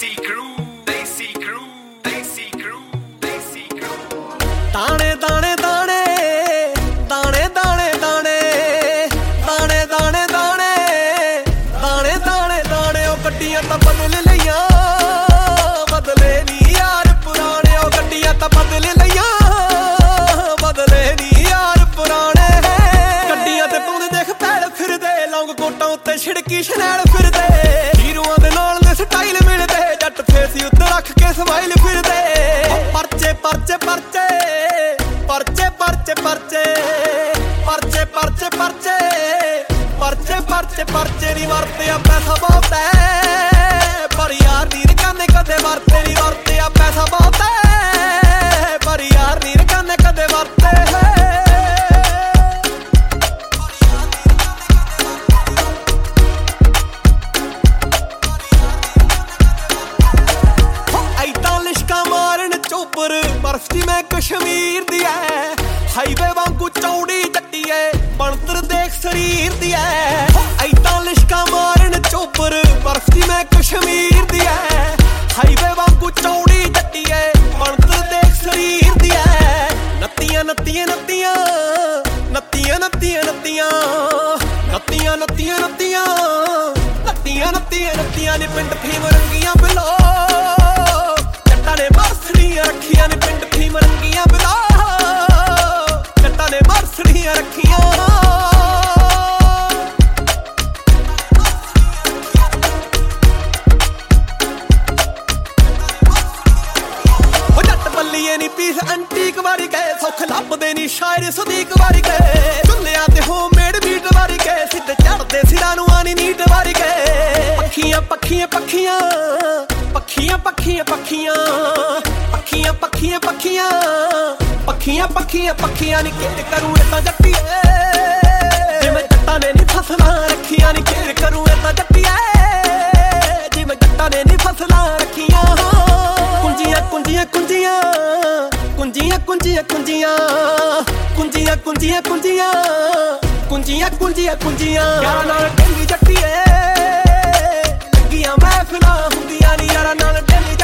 दाने दाने दाने दाने दाने दाने दाने दाने दाने दाने दाने दाने ओ गड्डियां तां बदल लईयां बदले नी यार पुराने ओ गड्डियां तां बदल लईयां बदले नी यार पुराने गड्डियां ते पाउंदे देख पैड़ फिरदे लौंग कोटां उत्ते छिड़की शनैल फिरदे हीरोआं दे नाल दे स्टाइल मिलदे जट फेस उत्ते रख के स्माइल फिरदे परचे परचे परचे परचे परचे परचे परचे परचे परचे परचे परचे परचे नी वरते आ पैसा बहुत है पर यार नीर करने कदे वरते नी वरते आ पैसा बहुत है पर यार नीर करने कदे वरते है बर्फ दी मैं कश्मीर दी है हाईवे वांगू चौड़ी जट्टी है बनतर देख शरीर दी है ऐतां लिशका मारन चोपर बर्फ दी मैं कश्मीर दी है हाईवे वांगू चौड़ी जट्टी है बनतर देख शरीर दी है नत्तियां नत्तियां नत्तियां नत्तियां नत्तियां नत्तियां नत्तियां नत्तियां नत्तियां नत्तियां नत्तियां नत्तियां नी पिंड फीम रंगियां बिलो जट्टां ने बरसड़ियां रखियां ने पिंड फीम रंगियां बिलो जट्टां ने बरसड़ियां रखियां ओ जट बल्लिए नी पीस अंटीक वारी गए सौख लभदे नी शायर सदीक वारी गए चुल्लियां ते होममेड मीट वारी गए सिद्ध चढ़दे सिरां नूं आनी नीट वारी गए पखियां पखियां पखियां पखियां पखियां पखियां पखियां पखियां पखियां पखियां पखियां पखियां नी केर करूं इतां जट्टिए जिवें जट्टां ने नी फसलां रखियां नी केर करूं इतां जट्टिए जिवें जट्टां ने नी फसलां रखियां कुंजियां कुंजियां कुंजियां कुंजियां कुंजियां कुंजियां कुंजियां कुंजियां कुंजियां कुंजियां कुंजियां कुंजियां यारां नाल ढेली जट्टिए लगियां महफिलां हुंदियां नी यारां नाल ढेली